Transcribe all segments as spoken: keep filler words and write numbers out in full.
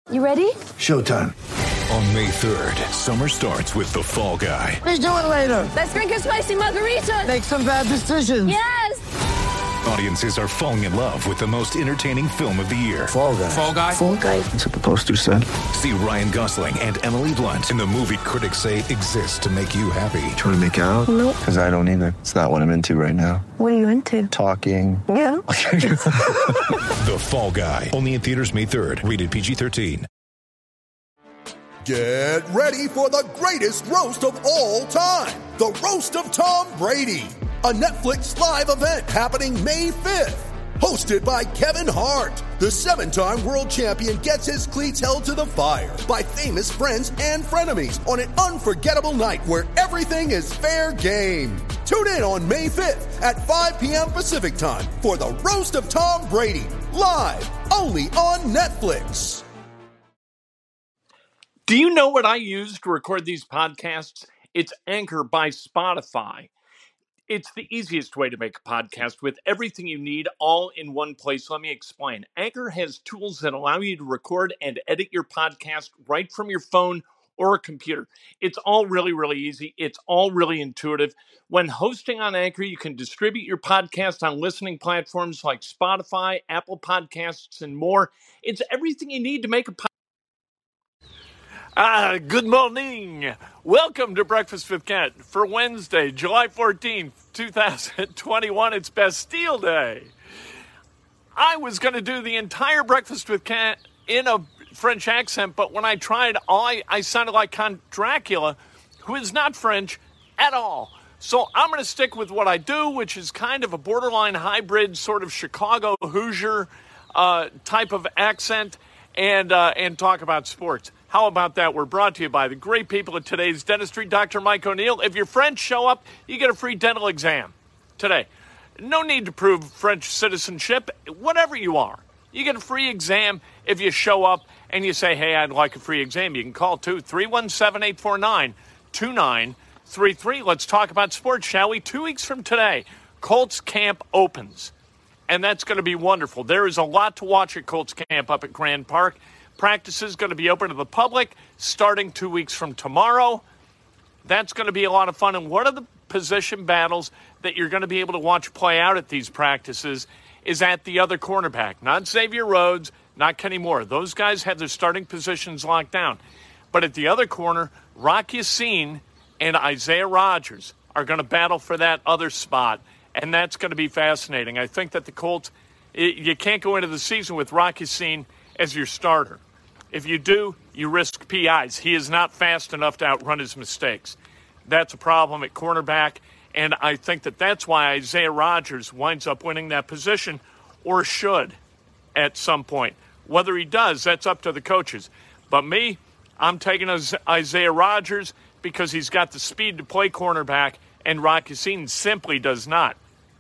You ready? Showtime. On May third, summer starts with The Fall Guy. Let's do it later. Let's drink a spicy margarita. Make some bad decisions. Yes! Audiences are falling in love with the most entertaining film of the year. Fall Guy. Fall Guy? Fall Guy. That's what the poster said. See Ryan Gosling and Emily Blunt in the movie critics say exists to make you happy. Trying to make it out? Nope. Because I don't either. It's not what I'm into right now. What are you into? Talking. Yeah. The Fall Guy. Only in theaters May third. Rated P G thirteen. Get ready for the greatest roast of all time. The Roast of Tom Brady. A Netflix live event happening May fifth. Hosted by Kevin Hart. The seven-time world champion gets his cleats held to the fire by famous friends and frenemies on an unforgettable night where everything is fair game. Tune in on May fifth at five p.m. Pacific time for the Roast of Tom Brady. Live only on Netflix. Do you know what I use to record these podcasts? It's Anchor by Spotify. It's the easiest way to make a podcast with everything you need all in one place. Let me explain. Anchor has tools that allow you to record and edit your podcast right from your phone or a computer. It's all really, really easy. It's all really intuitive. When hosting on Anchor, you can distribute your podcast on listening platforms like Spotify, Apple Podcasts, and more. It's everything you need to make a podcast. Ah, good morning. Welcome to Breakfast with Kent for Wednesday, July fourteenth, twenty twenty-one. It's Bastille Day. I was going to do the entire Breakfast with Kent in a French accent, but when I tried, I, I sounded like Count Dracula, who is not French at all. So I'm going to stick with what I do, which is kind of a borderline hybrid, sort of Chicago Hoosier uh, type of accent, and uh, and talk about sports. How about that? We're brought to you by the great people at Today's Dentistry, Doctor Mike O'Neill. If your friends show up, you get a free dental exam today. No need to prove French citizenship, whatever you are. You get a free exam if you show up and you say, hey, I'd like a free exam. You can call, too, three one seven, eight four nine, two nine three three. Let's talk about sports, shall we? Two weeks from today, Colts camp opens, and that's going to be wonderful. There is a lot to watch at Colts camp up at Grand Park. Practice is going to be open to the public starting two weeks from tomorrow. That's going to be a lot of fun. And one of the position battles that you're going to be able to watch play out at these practices is at the other cornerback. Not Xavier Rhodes, not Kenny Moore. Those guys have their starting positions locked down. But at the other corner, Rock Ya-Sin and Isaiah Rodgers are going to battle for that other spot. And that's going to be fascinating. I think that the Colts, you can't go into the season with Rock Ya-Sin as your starter. If you do, you risk P Is. He is not fast enough to outrun his mistakes. That's a problem at cornerback, and I think that that's why Isaiah Rodgers winds up winning that position, or should at some point. Whether he does, that's up to the coaches. But me, I'm taking Isaiah Rodgers because he's got the speed to play cornerback, and Rock Ya-Sin simply does not.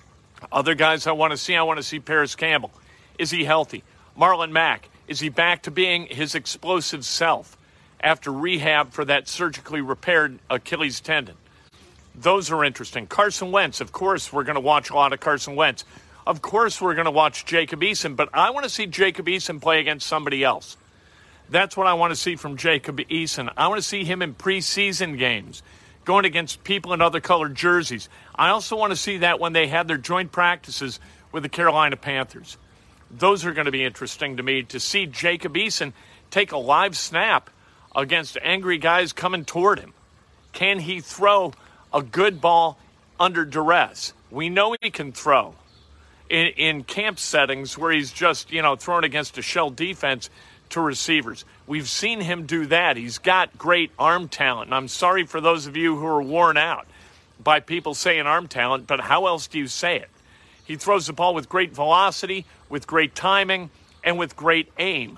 Other guys I want to see, I want to see Paris Campbell. Is he healthy? Marlon Mack. Is he back to being his explosive self after rehab for that surgically repaired Achilles tendon? Those are interesting. Carson Wentz, of course, we're going to watch a lot of Carson Wentz. Of course, we're going to watch Jacob Eason, but I want to see Jacob Eason play against somebody else. That's what I want to see from Jacob Eason. I want to see him in preseason games, going against people in other colored jerseys. I also want to see that when they have their joint practices with the Carolina Panthers. Those are going to be interesting to me, to see Jacob Eason take a live snap against angry guys coming toward him. Can he throw a good ball under duress? We know he can throw in, in camp settings where he's just, you know, thrown against a shell defense to receivers. We've seen him do that. He's got great arm talent. And I'm sorry for those of you who are worn out by people saying arm talent, but how else do you say it? He throws the ball with great velocity, with great timing, and with great aim.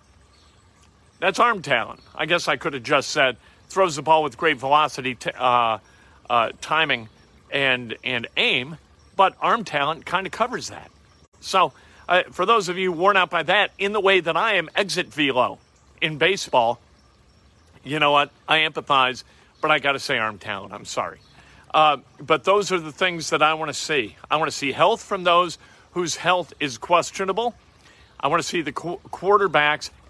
That's arm talent. I guess I could have just said throws the ball with great velocity, t- uh, uh, timing, and and aim, but arm talent kind of covers that. So uh, for those of you worn out by that, in the way that I am exit velo in baseball, you know what? I empathize, but I got to say arm talent. I'm sorry. Uh, but those are the things that I want to see. I want to see health from those whose health is questionable. I want to see the qu- quarterbacks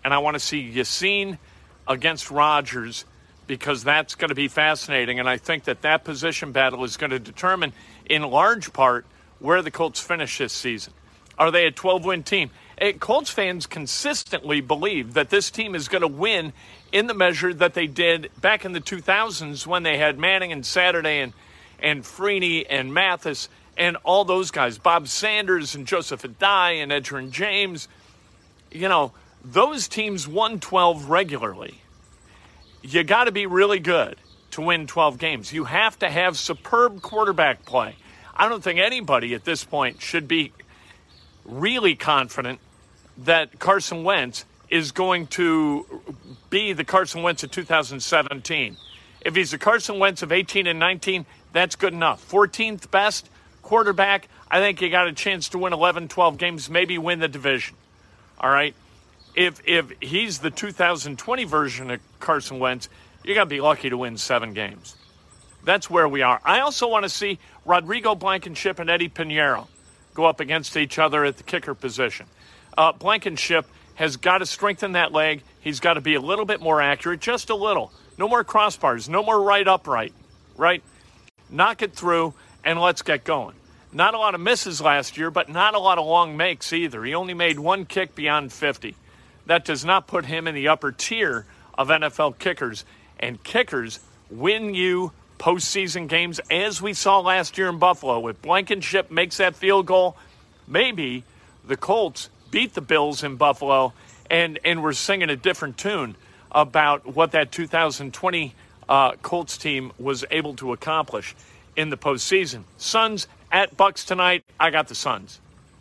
And I want to see Yassin against Rodgers because that's going to be fascinating. And I think that that position battle is going to determine, in large part, where the Colts finish this season. Are they a twelve-win team? Hey, Colts fans consistently believe that this team is going to win in the measure that they did back in the two thousands when they had Manning and Saturday and, and Freeney and Mathis and all those guys, Bob Sanders and Joseph Adai and Edgerrin James. You know, those teams won twelve regularly. You got to be really good to win twelve games. You have to have superb quarterback play. I don't think anybody at this point should be really confident that Carson Wentz is going to be the Carson Wentz of two thousand seventeen. If he's the Carson Wentz of eighteen and nineteen, that's good enough. fourteenth best quarterback, I think you got a chance to win eleven, twelve games, maybe win the division. All right? If if he's the two thousand twenty version of Carson Wentz, you got to be lucky to win seven games. That's where we are. I also want to see Rodrigo Blankenship and Eddie Pinheiro go up against each other at the kicker position. Uh, Blankenship has got to strengthen that leg. He's got to be a little bit more accurate, just a little. No more crossbars, no more right upright, right? Knock it through and let's get going. Not a lot of misses last year, but not a lot of long makes either. He only made one kick beyond fifty. That does not put him in the upper tier of N F L kickers. And kickers win you postseason games, as we saw last year in Buffalo. If Blankenship makes that field goal, maybe the Colts beat the Bills in Buffalo, and, and we're singing a different tune about what that two thousand twenty uh, Colts team was able to accomplish in the postseason. Suns at Bucks tonight. I got the Suns.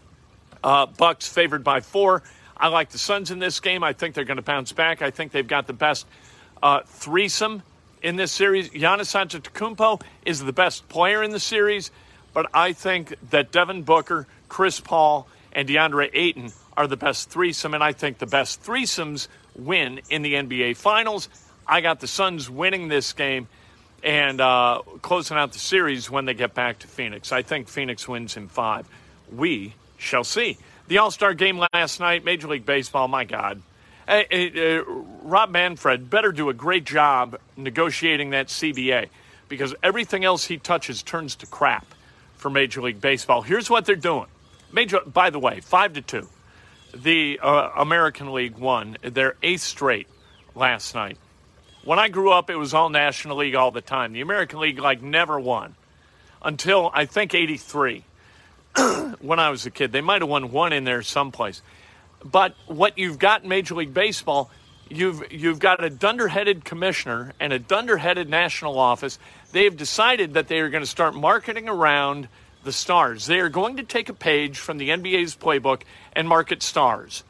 Uh, Bucks favored by four. I like the Suns in this game. I think they're going to bounce back. I think they've got the best uh, threesome in this series. Giannis Antetokounmpo is the best player in the series, but I think that Devin Booker, Chris Paul, and DeAndre Ayton are the best threesome, and I think the best threesomes win in the N B A Finals. I got the Suns winning this game and uh, closing out the series when they get back to Phoenix. I think Phoenix wins in five. We shall see. The All-Star game last night, Major League Baseball, my God. Uh, uh, Rob Manfred better do a great job negotiating that C B A because everything else he touches turns to crap for Major League Baseball. Here's what they're doing. Major, by the way, five to two. The uh, American League won their eighth straight last night. When I grew up, it was all National League all the time. The American League, like, never won until, I think, eighty-three. When I was a kid. They might have won one in there someplace. But what you've got in Major League Baseball, you've you've got a dunderheaded commissioner and a dunderheaded national office. They have decided that they are going to start marketing around the stars. They are going to take a page from the N B A's playbook and market stars.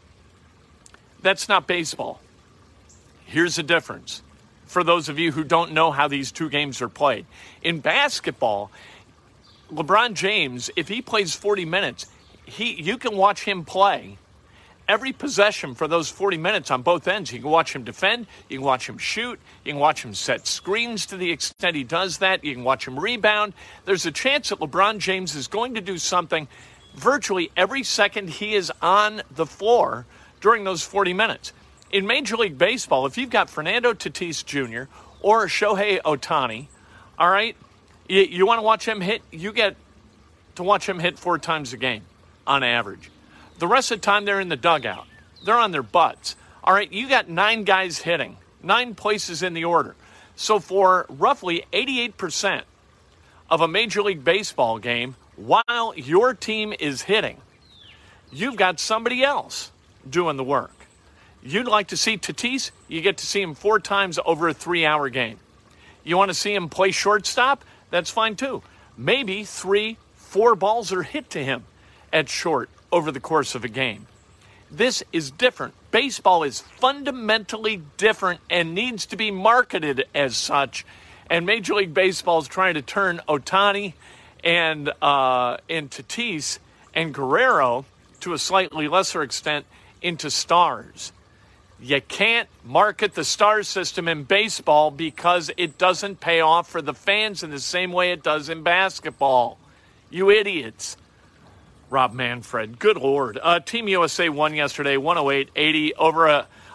That's not baseball. Here's the difference for those of you who don't know how these two games are played. In basketball, LeBron James, if he plays forty minutes, he you can watch him play every possession for those forty minutes on both ends. You can watch him defend. You can watch him shoot. You can watch him set screens to the extent he does that. You can watch him rebound. There's a chance that LeBron James is going to do something virtually every second he is on the floor during those forty minutes. In Major League Baseball, if you've got Fernando Tatis Junior or Shohei Ohtani, all right, you, you want to watch him hit, you get to watch him hit four times a game on average. The rest of the time, they're in the dugout. They're on their butts. All right, you got nine guys hitting, nine places in the order. So for roughly eighty-eight percent of a Major League Baseball game, while your team is hitting, you've got somebody else doing the work. You'd like to see Tatis, you get to see him four times over a three-hour game. You want to see him play shortstop? That's fine too. Maybe three, four balls are hit to him at short over the course of a game. This is different. Baseball is fundamentally different and needs to be marketed as such. And Major League Baseball is trying to turn Ohtani and uh, and Tatis and Guerrero, to a slightly lesser extent, into stars. You can't market the star system in baseball because it doesn't pay off for the fans in the same way it does in basketball. You idiots. Rob Manfred, good Lord. Uh, Team U S A won yesterday, one oh eight eighty over a,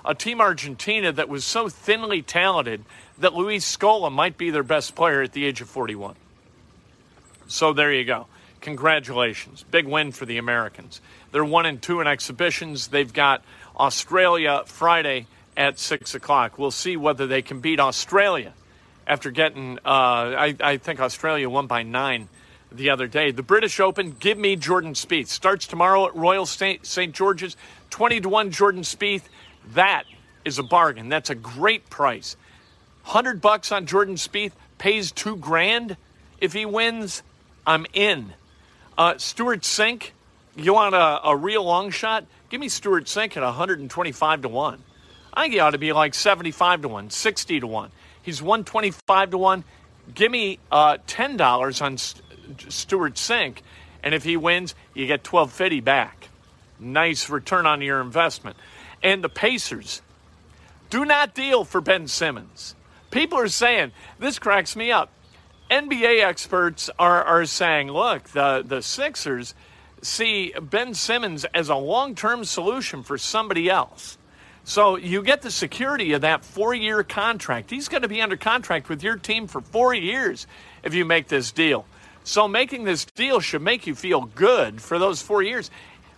a Team Argentina that was so thinly talented that Luis Scola might be their best player at the age of forty-one. So there you go. Congratulations. Big win for the Americans. They're one and two in exhibitions. They've got Australia Friday at six o'clock. We'll see whether they can beat Australia after getting, uh, I, I think Australia won by nine the other day. The British Open, give me Jordan Spieth. Starts tomorrow at Royal Saint George's, twenty to one Jordan Spieth. That is a bargain. That's a great price. one hundred bucks on Jordan Spieth, pays two grand. If he wins, I'm in. Uh, Stuart Sink, you want a, a real long shot? Give me Stuart Sink at one hundred twenty-five to one. I think he ought to be like seventy-five to one, sixty to one. He's one hundred twenty-five to one. Give me uh, ten dollars on St- Stuart Sink, and if he wins, you get twelve fifty back. Nice return on your investment. And the Pacers, do not deal for Ben Simmons. People are saying, this cracks me up. N B A experts are, are saying, look, the, the Sixers see Ben Simmons as a long-term solution for somebody else. So you get the security of that four-year contract. He's going to be under contract with your team for four years if you make this deal. So making this deal should make you feel good for those four years.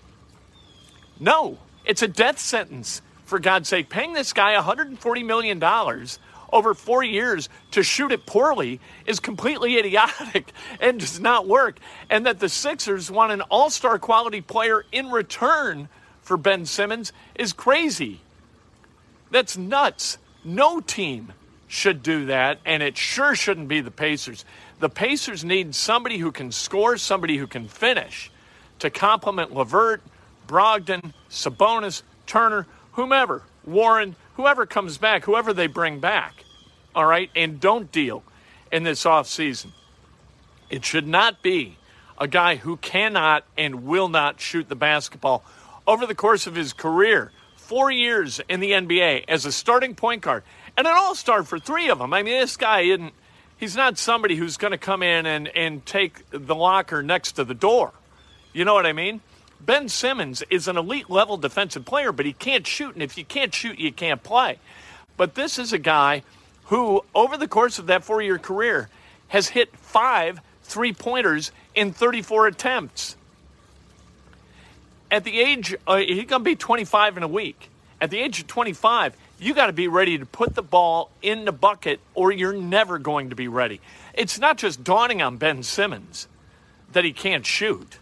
No, it's a death sentence, for God's sake. Paying this guy one hundred forty million dollars over four years to shoot it poorly is completely idiotic and does not work. And that the Sixers want an all-star quality player in return for Ben Simmons is crazy. That's nuts. No team should do that, and it sure shouldn't be the Pacers. The Pacers need somebody who can score, somebody who can finish to complement LeVert, Brogdon, Sabonis, Turner, whomever, Warren, whoever comes back, whoever they bring back, all right? And don't deal in this offseason. It should not be a guy who cannot and will not shoot the basketball over the course of his career. Four years in the N B A as a starting point guard and an all-star for three of them. I mean, this guy isn't, he's not somebody who's going to come in and, and take the locker next to the door. You know what I mean? Ben Simmons is an elite-level defensive player, but he can't shoot, and if you can't shoot, you can't play. But this is a guy who, over the course of that four-year career, has hit five three-pointers in thirty-four attempts. At the age, uh, he's going to be twenty-five in a week. At the age of twenty-five, you got to be ready to put the ball in the bucket or you're never going to be ready. It's not just dawning on Ben Simmons that he can't shoot.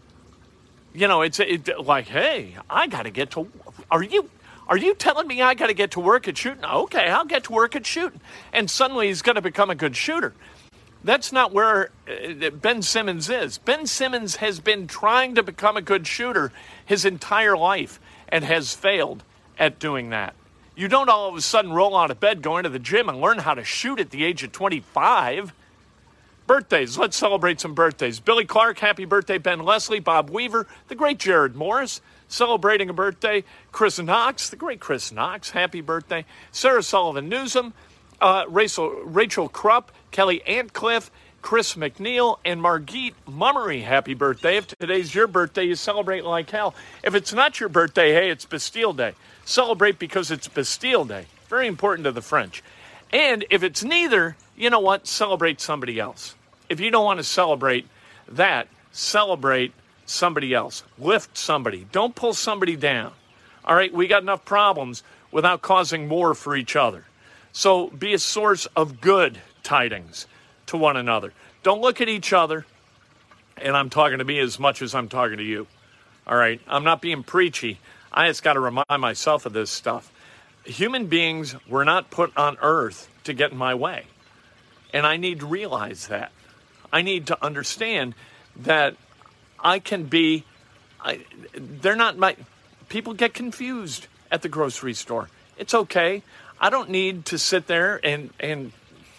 You know, it's it, like, hey, I got to get to, are you, are you telling me I got to get to work at shooting? Okay, I'll get to work at shooting. And suddenly he's going to become a good shooter. That's not where Ben Simmons is. Ben Simmons has been trying to become a good shooter his entire life and has failed at doing that. You don't all of a sudden roll out of bed, go into the gym, and learn how to shoot at the age of twenty-five. Birthdays. Let's celebrate some birthdays. Billy Clark, happy birthday. Ben Leslie, Bob Weaver, the great Jared Morris, celebrating a birthday. Chris Knox, the great Chris Knox, happy birthday. Sarah Sullivan Newsom, uh, Rachel, Rachel Krupp, Kelly Antcliffe, Chris McNeil, and Margit Mummery, happy birthday. If today's your birthday, you celebrate like hell. If it's not your birthday, hey, it's Bastille Day. Celebrate because it's Bastille Day. Very important to the French. And if it's neither, you know what? Celebrate somebody else. If you don't want to celebrate that, celebrate somebody else. Lift somebody. Don't pull somebody down. All right? We got enough problems without causing more for each other. So be a source of good tidings to one another. Don't look at each other, and I'm talking to me as much as I'm talking to you. All right? I'm not being preachy. I just got to remind myself of this stuff. Human beings were not put on earth to get in my way. And I need to realize that. I need to understand that I can be, I, they're not my, people get confused at the grocery store. It's okay. I don't need to sit there and, and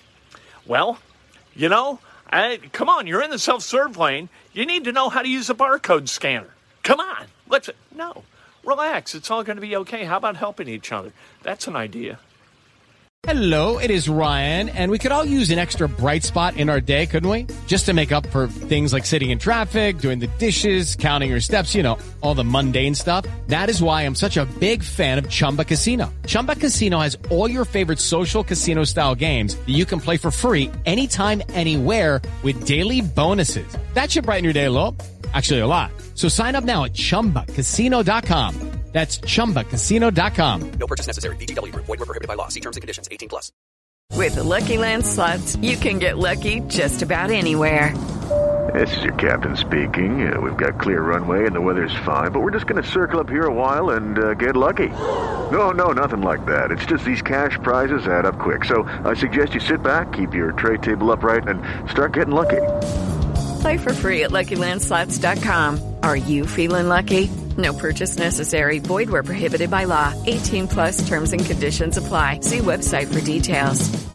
well, you know, I, come on, you're in the self-serve lane. You need to know how to use a barcode scanner. Come on. Let's, no. Relax. It's all going to be okay. How about helping each other? That's an idea. Hello, it is Ryan, and we could all use an extra bright spot in our day, couldn't we? Just to make up for things like sitting in traffic, doing the dishes, counting your steps, you know, all the mundane stuff. That is why I'm such a big fan of Chumba Casino. Chumba Casino has all your favorite social casino-style games that you can play for free anytime, anywhere with daily bonuses. That should brighten your day a little. Actually, a lot. So sign up now at chumba casino dot com. That's chumba casino dot com. No purchase necessary. V G W Group. Void where prohibited by law. See terms and conditions. eighteen plus. With the Lucky Land Slots, you can get lucky just about anywhere. This is your captain speaking. Uh, we've got clear runway and the weather's fine, but we're just going to circle up here a while and uh, get lucky. No, no, nothing like that. It's just these cash prizes add up quick. So I suggest you sit back, keep your tray table upright, and start getting lucky. Play for free at Lucky Land Slots dot com. Are you feeling lucky? No purchase necessary. Void where prohibited by law. eighteen plus terms and conditions apply. See website for details.